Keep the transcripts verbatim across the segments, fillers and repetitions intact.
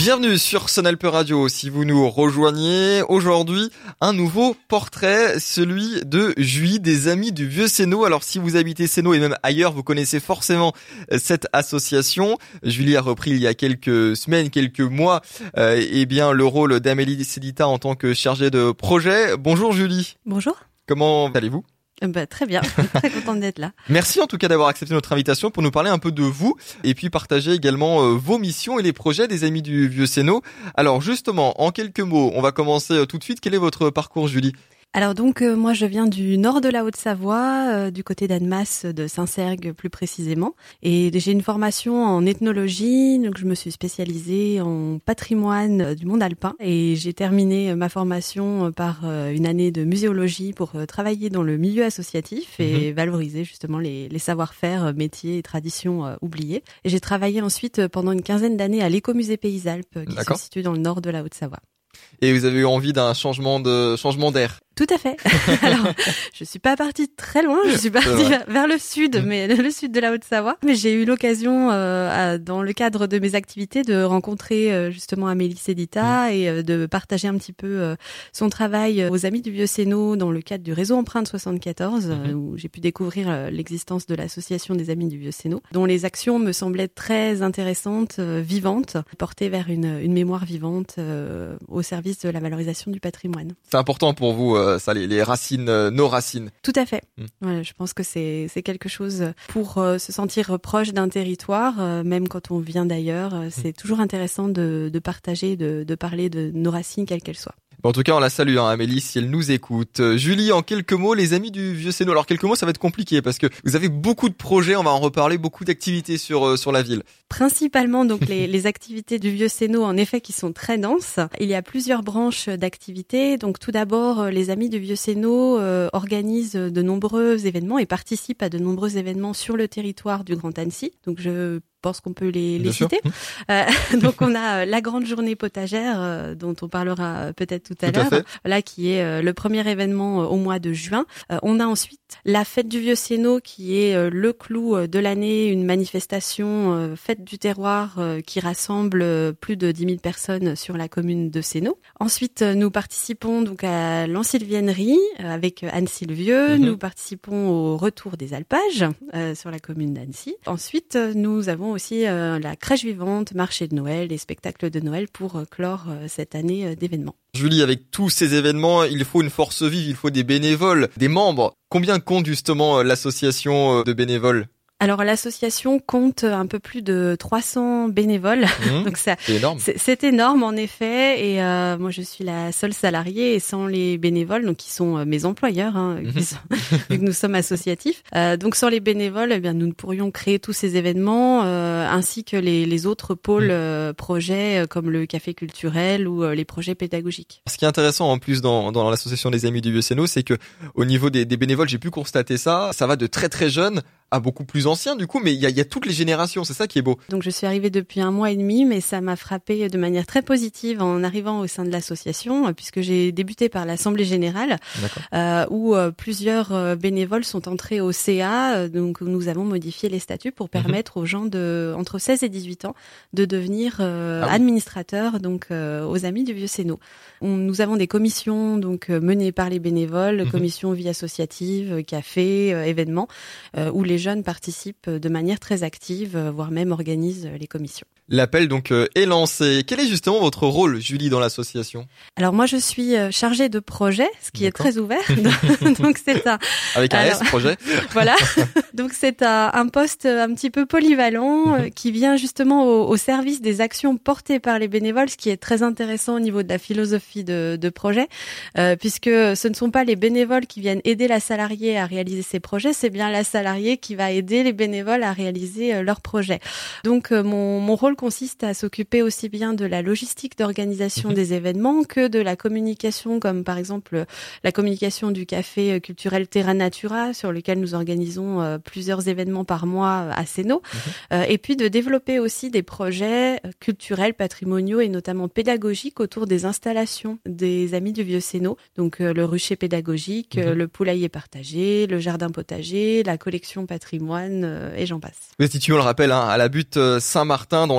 Bienvenue sur Sonalpe Radio. Si vous nous rejoignez, aujourd'hui, un nouveau portrait, celui de Julie des Amis du Vieux Sénot. Alors si vous habitez Sénot et même ailleurs, vous connaissez forcément cette association. Julie a repris il y a quelques semaines, quelques mois, euh, eh bien le rôle d'Amélie Cédita en tant que chargée de projet. Bonjour Julie. Bonjour. Comment allez-vous ? Bah, très bien, très contente d'être là. Merci en tout cas d'avoir accepté notre invitation pour nous parler un peu de vous et puis partager également euh, vos missions et les projets des Amis du Vieux Sénot. Alors justement, en quelques mots, on va commencer euh, tout de suite. Quel est votre parcours, Julie ? Alors donc euh, moi je viens du nord de la Haute-Savoie, euh, du côté d'Annemasse, de Saint-Cergue plus précisément, et j'ai une formation en ethnologie, donc je me suis spécialisée en patrimoine euh, du monde alpin et j'ai terminé euh, ma formation euh, par euh, une année de muséologie pour euh, travailler dans le milieu associatif et mmh. valoriser justement les, les savoir-faire, euh, métiers et traditions euh, oubliés. Et j'ai travaillé ensuite euh, pendant une quinzaine d'années à l'écomusée Pays Alpes euh, qui D'accord. se situe dans le nord de la Haute-Savoie. Et vous avez eu envie d'un changement de changement d'air. Tout à fait. Alors, je suis pas partie très loin, je suis partie vers le sud, mais le sud de la Haute-Savoie. Mais j'ai eu l'occasion, euh, à, dans le cadre de mes activités, de rencontrer euh, justement Amélie Cédita mmh. et euh, de partager un petit peu euh, son travail aux Amis du Vieux Sénot dans le cadre du réseau Empreinte soixante-quatorze, mmh. euh, où j'ai pu découvrir euh, l'existence de l'association des Amis du Vieux Sénot, dont les actions me semblaient très intéressantes, euh, vivantes, portées vers une, une mémoire vivante euh, au service de la valorisation du patrimoine. C'est important pour vous. Euh... ça, les, les racines, euh, nos racines. Tout à fait. Mmh. Ouais, je pense que c'est, c'est quelque chose pour euh, se sentir proche d'un territoire, euh, même quand on vient d'ailleurs. Euh, c'est mmh. toujours intéressant de, de partager, de, de parler de nos racines, quelles qu'elles soient. En tout cas, on la salue, hein, Amélie, si elle nous écoute. Euh, Julie, en quelques mots, les Amis du Vieux Sénot. Alors, quelques mots, ça va être compliqué parce que vous avez beaucoup de projets, on va en reparler, beaucoup d'activités sur euh, sur la ville. Principalement, donc, les, les activités du Vieux Sénot, en effet, qui sont très denses. Il y a plusieurs branches d'activités. Donc, tout d'abord, les Amis du Vieux Sénot euh, organisent de nombreux événements et participent à de nombreux événements sur le territoire du Grand Annecy. Donc, je Je pense qu'on peut les, les citer. Euh, donc on a la grande journée potagère euh, dont on parlera peut-être tout à tout l'heure, à là qui est euh, le premier événement euh, au mois de juin. Euh, on a ensuite la fête du Vieux Sénot qui est euh, le clou de l'année, une manifestation euh, fête du terroir euh, qui rassemble euh, plus de dix mille personnes sur la commune de Sénot. Ensuite euh, nous participons donc à l'Ansylviennerie euh, avec Annecy le Vieux. Mm-hmm. Nous participons au retour des alpages euh, sur la commune d'Annecy. Ensuite euh, nous avons aussi euh, la crèche vivante, marché de Noël, les spectacles de Noël pour euh, clore euh, cette année euh, d'événements. Julie, avec tous ces événements, il faut une force vive, il faut des bénévoles, des membres. Combien compte justement l'association de bénévoles ? Alors l'association compte un peu plus de trois cents bénévoles, mmh, donc ça, c'est énorme. C'est, c'est énorme en effet. Et euh, moi je suis la seule salariée et sans les bénévoles, donc qui sont mes employeurs, hein, mmh. sont, vu que nous sommes associatifs. Euh, donc sans les bénévoles, eh bien nous ne pourrions créer tous ces événements, euh, ainsi que les, les autres pôles mmh. euh, projets euh, comme le café culturel ou euh, les projets pédagogiques. Ce qui est intéressant en plus dans, dans l'association des Amis du Vieux Sénot, c'est que au niveau des, des bénévoles, j'ai pu constater ça. Ça va de très très jeunes à beaucoup plus anciens du coup, mais il y a, y a toutes les générations, c'est ça qui est beau. Donc je suis arrivée depuis un mois et demi, mais ça m'a frappée de manière très positive en arrivant au sein de l'association, puisque j'ai débuté par l'Assemblée Générale, euh, où euh, plusieurs euh, bénévoles sont entrés au C A, donc nous avons modifié les statuts pour permettre mmh. aux gens de entre seize et dix-huit ans de devenir euh, ah oui. administrateurs donc euh, aux Amis du Vieux Sénot. On, nous avons des commissions donc euh, menées par les bénévoles, mmh. commissions vie associative, café, euh, événements, euh, où les jeunes participent de manière très active, voire même organisent les commissions. L'appel donc euh, est lancé. Quel est justement votre rôle, Julie, dans l'association ? Alors moi, je suis chargée de projet, ce qui D'accord. est très ouvert. Donc c'est un avec un Alors, S projet. Voilà. Donc c'est un, un poste un petit peu polyvalent mm-hmm. qui vient justement au, au service des actions portées par les bénévoles, ce qui est très intéressant au niveau de la philosophie de, de projet, euh, puisque ce ne sont pas les bénévoles qui viennent aider la salariée à réaliser ses projets, c'est bien la salariée qui va aider les bénévoles à réaliser euh, leurs projets. Donc euh, mon, mon rôle consiste à s'occuper aussi bien de la logistique d'organisation mmh. des événements que de la communication, comme par exemple la communication du café culturel Terra Natura, sur lequel nous organisons euh, plusieurs événements par mois à Sénot, mmh. euh, et puis de développer aussi des projets culturels, patrimoniaux et notamment pédagogiques autour des installations des Amis du Vieux Sénot, donc euh, le rucher pédagogique, mmh. euh, le poulailler partagé, le jardin potager, la collection patrimoine euh, et j'en passe. Vous êtes situé, on le rappelle, hein, à la butte Saint-Martin, dans les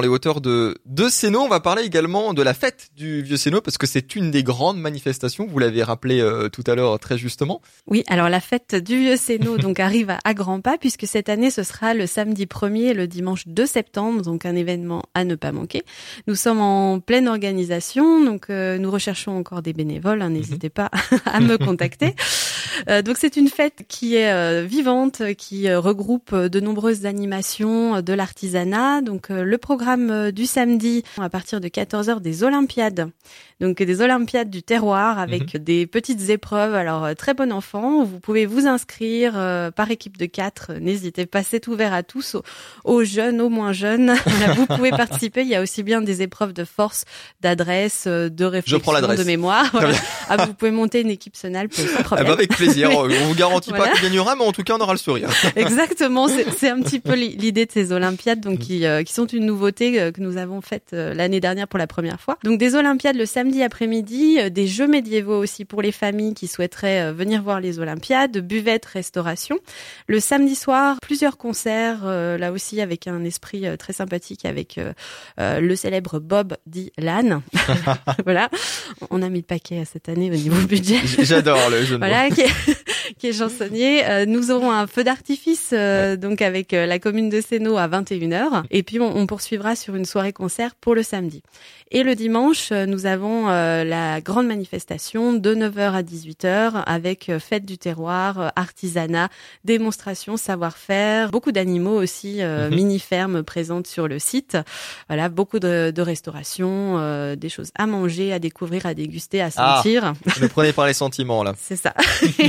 les hauteurs de, de Sénaux. On va parler également de la fête du Vieux Sénaux parce que c'est une des grandes manifestations. Vous l'avez rappelé euh, tout à l'heure très justement. Oui, alors la fête du Vieux Sénaux donc arrive à, à grands pas puisque cette année ce sera le samedi premier et le dimanche deux septembre, donc un événement à ne pas manquer. Nous sommes en pleine organisation, donc euh, nous recherchons encore des bénévoles. Hein, n'hésitez pas à me contacter. Euh, donc c'est une fête qui est euh, vivante, qui euh, regroupe de nombreuses animations, euh, de l'artisanat. Donc euh, le programme euh, du samedi à partir de quatorze heures des Olympiades. Donc des Olympiades du terroir avec mmh. des petites épreuves. Alors euh, très bon enfant, vous pouvez vous inscrire euh, par équipe de quatre. N'hésitez pas, c'est ouvert à tous, aux, aux jeunes, aux moins jeunes. Voilà, vous pouvez participer. Il y a aussi bien des épreuves de force, d'adresse, de réflexion, de mémoire. Voilà. Ah, vous pouvez monter une équipe Sonalp sans problème. Ah bah avec plaisir. On vous garantit voilà. pas qu'on gagnera, mais en tout cas on aura le sourire. Exactement, c'est, c'est un petit peu l'idée de ces Olympiades, donc qui, euh, qui sont une nouveauté euh, que nous avons faite euh, l'année dernière pour la première fois. Donc des Olympiades le samedi après-midi, euh, des jeux médiévaux aussi pour les familles qui souhaiteraient euh, venir voir les Olympiades, buvette, restauration. Le samedi soir, plusieurs concerts, euh, là aussi avec un esprit euh, très sympathique avec euh, euh, le célèbre Bob Dylan. Voilà, on a mis le paquet cette année au niveau budget. J'adore le jeu de voilà, qui est, qui est chansonnier. Euh, nous aurons un feu d'artifice euh, ouais. donc avec euh, la commune de Sénaux à vingt et une heures. Et puis on, on poursuivra sur une soirée concert pour le samedi. Et le dimanche, euh, nous avons euh, la grande manifestation de neuf heures à dix-huit heures avec euh, fête du terroir, euh, artisanat, démonstration, savoir-faire, beaucoup d'animaux aussi, euh, mm-hmm. mini-fermes présentes sur le site. Voilà, beaucoup de, de restauration, euh, des choses à manger, à découvrir, à déguster, à sentir. Ah, ne prenez pas les sentiments là. C'est ça.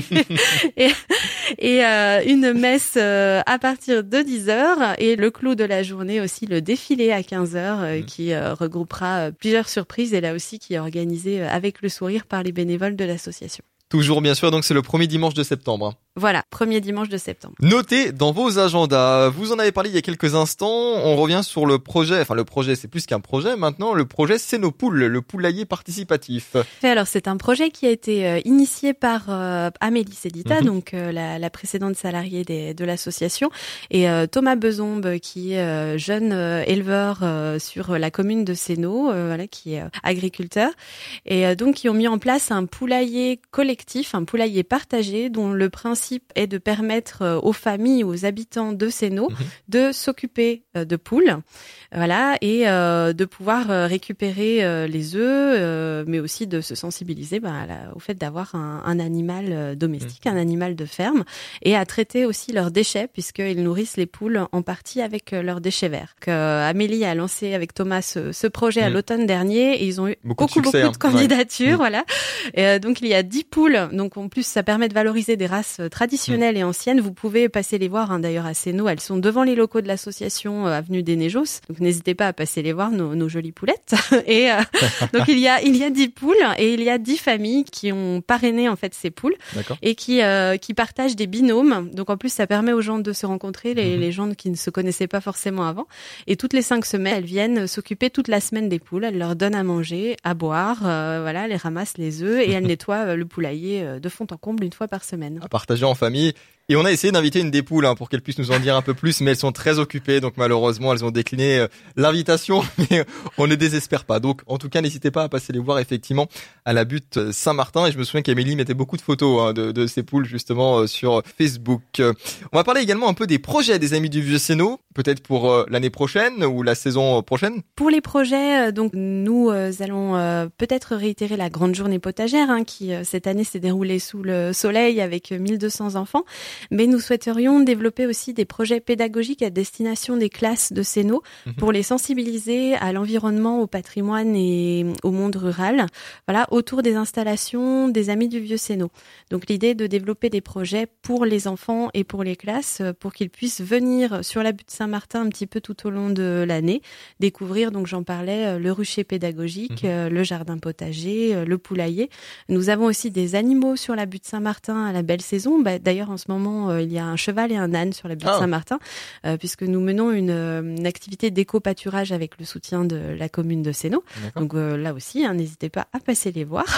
et et euh, une messe euh, à partir de dix heures et le clou de la journée aussi le défilé à quinze heures euh, mmh. qui euh, regroupera euh, plusieurs surprises et là aussi qui est organisé euh, avec le sourire par les bénévoles de l'association. Toujours bien sûr, donc c'est le premier dimanche de septembre. Voilà, premier dimanche de septembre. Notez dans vos agendas, vous en avez parlé il y a quelques instants, on revient sur le projet, enfin le projet c'est plus qu'un projet maintenant, le projet Sénopoule, le poulailler participatif. Alors c'est un projet qui a été euh, initié par euh, Amélie Cédita, mm-hmm. donc euh, la, la précédente salariée des, de l'association, et euh, Thomas Bezombe qui est euh, jeune euh, éleveur euh, sur la commune de Sénaux, euh, voilà, qui est euh, agriculteur, et euh, donc qui ont mis en place un poulailler collectif, un poulailler partagé dont le principe est de permettre aux familles, aux habitants de Sénaux, mmh. de s'occuper de poules, voilà, et euh, de pouvoir récupérer euh, les œufs, euh, mais aussi de se sensibiliser bah, la, au fait d'avoir un, un animal domestique, mmh. un animal de ferme, et à traiter aussi leurs déchets, puisqu'ils nourrissent les poules en partie avec leurs déchets verts. Donc, euh, Amélie a lancé avec Thomas ce, ce projet mmh. à l'automne dernier, et ils ont eu beaucoup, beaucoup, de, succès, beaucoup de candidatures, ouais. voilà. Et, euh, donc il y a dix poules, donc en plus ça permet de valoriser des races traditionnelles mmh. et anciennes. Vous pouvez passer les voir, hein, d'ailleurs à Sénaux, elles sont devant les locaux de l'association euh, avenue des Néjos. Donc n'hésitez pas à passer les voir, nos, nos jolies poulettes. et euh, donc il y a il y a dix poules et il y a dix familles qui ont parrainé en fait ces poules. D'accord. Et qui euh, qui partagent des binômes. Donc en plus ça permet aux gens de se rencontrer, les, mmh. les gens qui ne se connaissaient pas forcément avant. Et toutes les cinq semaines, elles viennent s'occuper toute la semaine des poules. Elles leur donnent à manger, à boire, euh, voilà, elles ramassent les œufs et elles nettoient le poulailler de fond en comble une fois par semaine. À partager en famille. Et on a essayé d'inviter une des poules hein, pour qu'elle puisse nous en dire un peu plus, mais elles sont très occupées, donc malheureusement elles ont décliné euh, l'invitation, mais on ne désespère pas. Donc en tout cas n'hésitez pas à passer les voir effectivement à la butte Saint-Martin. Et je me souviens qu'Amélie mettait beaucoup de photos hein, de, de ces poules justement euh, sur Facebook. Euh, on va parler également un peu des projets des Amis du Vieux Sénaux, peut-être pour euh, l'année prochaine ou la saison prochaine. Pour les projets, euh, donc nous euh, allons euh, peut-être réitérer la grande journée potagère hein, qui euh, cette année s'est déroulée sous le soleil avec mille deux cents enfants. Mais nous souhaiterions développer aussi des projets pédagogiques à destination des classes de Sénaux mmh. pour les sensibiliser à l'environnement, au patrimoine et au monde rural, voilà, autour des installations des Amis du Vieux Sénaux. Donc l'idée est de développer des projets pour les enfants et pour les classes, pour qu'ils puissent venir sur la butte Saint-Martin un petit peu tout au long de l'année, découvrir, donc j'en parlais, le rucher pédagogique, mmh. le jardin potager, le poulailler. Nous avons aussi des animaux sur la butte Saint-Martin à la belle saison. Bah, d'ailleurs, en ce moment, il y a un cheval et un âne sur la butte oh. Saint-Martin, euh, puisque nous menons une, une activité d'éco-pâturage avec le soutien de la commune de Sénaux. D'accord. Donc euh, là aussi, hein, n'hésitez pas à passer les voir.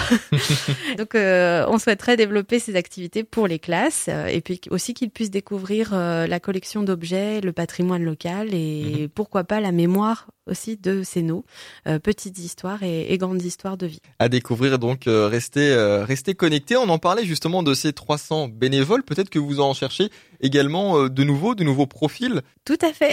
Donc euh, on souhaiterait développer ces activités pour les classes euh, et puis aussi qu'ils puissent découvrir euh, la collection d'objets, le patrimoine local et mmh. pourquoi pas la mémoire aussi de Sénaux, euh, petites histoires et, et grandes histoires de vie. À découvrir donc, euh, restez, euh, restez connectés. On en parlait justement de ces trois cents bénévoles. Peut-être que vous en cherchez également euh, de nouveaux, de nouveaux profils. Tout à fait.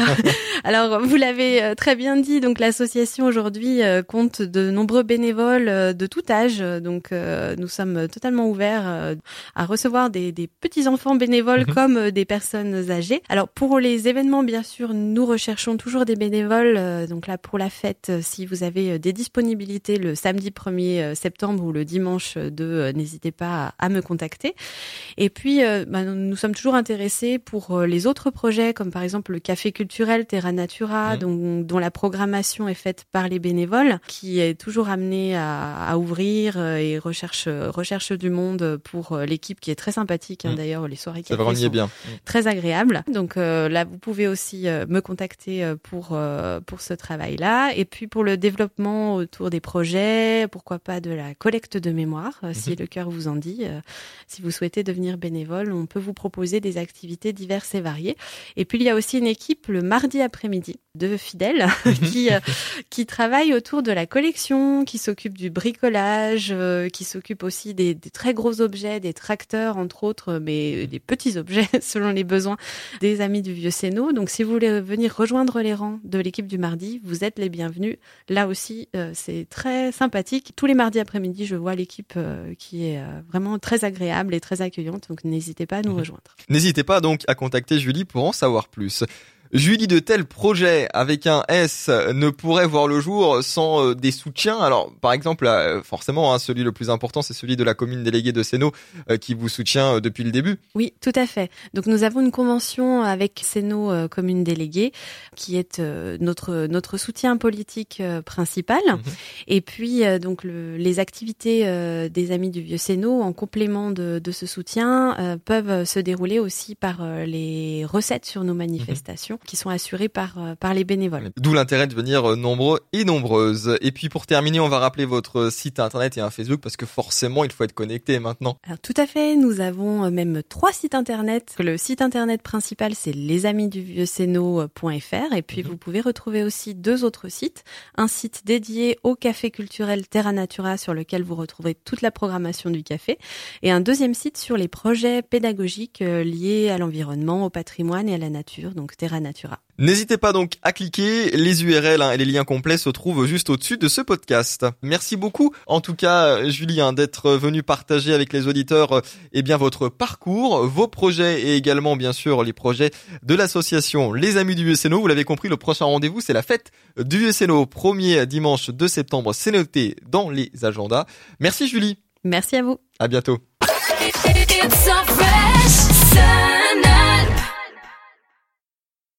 alors, alors, vous l'avez très bien dit, donc l'association aujourd'hui euh, compte de nombreux bénévoles euh, de tout âge. Donc, euh, nous sommes totalement ouverts euh, à recevoir des, des petits-enfants bénévoles mmh. comme euh, des personnes âgées. Alors, pour les événements, bien sûr, nous recherchons toujours des bénévoles. Euh, donc là, pour la fête, euh, si vous avez des disponibilités le samedi premier septembre ou le dimanche deux, euh, n'hésitez pas à, à me contacter. Et puis, euh, bah, nous sommes toujours intéressés pour euh, les autres projets, comme par exemple le café culturel Terra Natura, mmh. dont, dont la programmation est faite par les bénévoles, qui est toujours amené à, à ouvrir euh, et recherche recherche du monde pour euh, l'équipe qui est très sympathique. Hein, mmh. D'ailleurs, les soirées café sont bien. très agréables. Donc euh, là, vous pouvez aussi euh, me contacter euh, pour euh, pour ce travail-là. Et puis pour le développement autour des projets, pourquoi pas de la collecte de mémoire, euh, mmh. si le cœur vous en dit. Euh, si vous souhaitez devenir bénévole, on peut vous proposer des activités diverses et variées. Et puis il y a aussi une équipe le mardi après-midi de fidèles qui euh, qui travaille autour de la collection, qui s'occupe du bricolage, euh, qui s'occupe aussi des, des très gros objets, des tracteurs entre autres, mais des petits objets selon les besoins des amis du Vieux Sénaux. Donc si vous voulez venir rejoindre les rangs de l'équipe du mardi, vous êtes les bienvenus. Là aussi, euh, c'est très sympathique. Tous les mardis après-midi, je vois l'équipe euh, qui est euh, vraiment très agréable et très accueillante. Donc n'hésitez pas à nous rejoindre. N'hésitez pas donc à contacter Julie pour en savoir plus. Julie, de tels projets avec un S ne pourraient voir le jour sans euh, des soutiens. Alors, par exemple, euh, forcément, hein, celui le plus important, c'est celui de la commune déléguée de Sénaux euh, qui vous soutient euh, depuis le début. Oui, tout à fait. Donc, nous avons une convention avec Sénaux euh, commune déléguée qui est euh, notre notre soutien politique euh, principal. Mmh. Et puis, euh, donc, le, les activités euh, des Amis du Vieux Sénaux, en complément de, de ce soutien, euh, peuvent se dérouler aussi par euh, les recettes sur nos manifestations. Mmh. qui sont assurés par par les bénévoles. D'où l'intérêt de venir nombreux et nombreuses. Et puis pour terminer, on va rappeler votre site internet et un Facebook parce que forcément, il faut être connecté maintenant. Alors tout à fait, nous avons même trois sites internet. Le site internet principal, c'est les amis du vieux sénaux point f r et puis mmh. vous pouvez retrouver aussi deux autres sites. Un site dédié au café culturel Terra Natura sur lequel vous retrouverez toute la programmation du café et un deuxième site sur les projets pédagogiques liés à l'environnement, au patrimoine et à la nature, donc Terra Natura. N'hésitez pas donc à cliquer, les U R L hein, et les liens complets se trouvent juste au-dessus de ce podcast. Merci beaucoup en tout cas Julie hein, d'être venue partager avec les auditeurs euh, eh bien votre parcours, vos projets et également bien sûr les projets de l'association Les Amis du Vieux Sénaux. Vous l'avez compris, le prochain rendez-vous c'est la fête du Vieux Sénaux, premier dimanche de septembre, c'est noté dans les agendas. Merci Julie. Merci à vous. À bientôt.